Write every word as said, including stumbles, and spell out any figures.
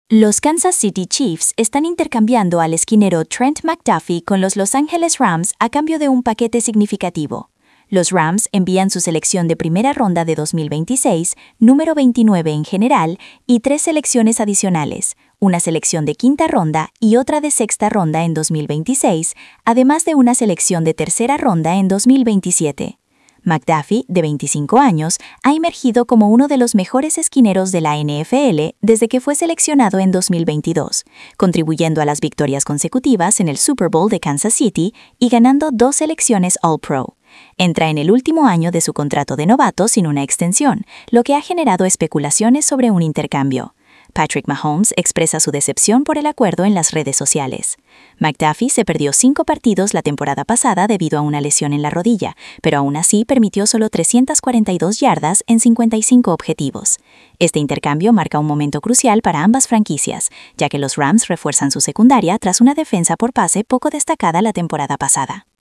Los Kansas City Chiefs están intercambiando al esquinero Trent McDuffie con los Los Angeles Rams a cambio de un paquete significativo. Los Rams envían su selección de primera ronda de dos mil veintiséis, número veintinueve en general, y tres selecciones adicionales, una selección de quinta ronda y otra de sexta ronda en dos mil veintiséis, además de una selección de tercera ronda en dos mil veintisiete. McDuffie, de veinticinco años, ha emergido como uno de los mejores esquineros de la N F L desde que fue seleccionado en dos mil veintidós, contribuyendo a las victorias consecutivas en el Super Bowl de Kansas City y ganando dos selecciones All-Pro. Entra en el último año de su contrato de novato sin una extensión, lo que ha generado especulaciones sobre un intercambio. Patrick Mahomes expresa su decepción por el acuerdo en las redes sociales. McDuffie se perdió cinco partidos la temporada pasada debido a una lesión en la rodilla, pero aún así permitió solo trescientas cuarenta y dos yardas en cincuenta y cinco objetivos. Este intercambio marca un momento crucial para ambas franquicias, ya que los Rams refuerzan su secundaria tras una defensa por pase poco destacada la temporada pasada.